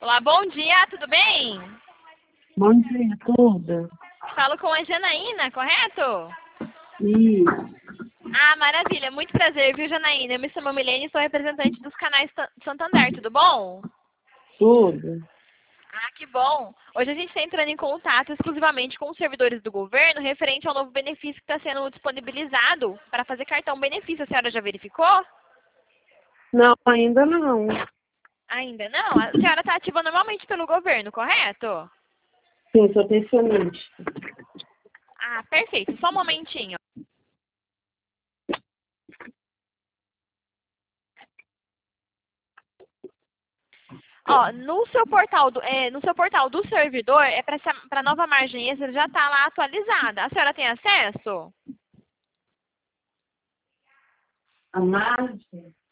Olá, bom dia, tudo bem? Bom dia, tudo. Falo com a Janaína, correto? Isso, Ah, maravilha, muito prazer, viu, Janaína? Eu me chamo Milene e sou representante dos canais Santander, tudo bom? tudo. Ah, que bom! Hoje a gente está entrando em contato exclusivamente com os servidores do governo referente ao novo benefício que está sendo disponibilizado para fazer cartão benefício. A senhora já verificou? Não, ainda não. Ainda não? A senhora está ativa normalmente pelo governo, correto? Sim, sou pensionista. Ah, perfeito. Só um momentinho. Ó, no seu portal do servidor, para a nova margem extra já está lá atualizada. A senhora tem acesso? A margem?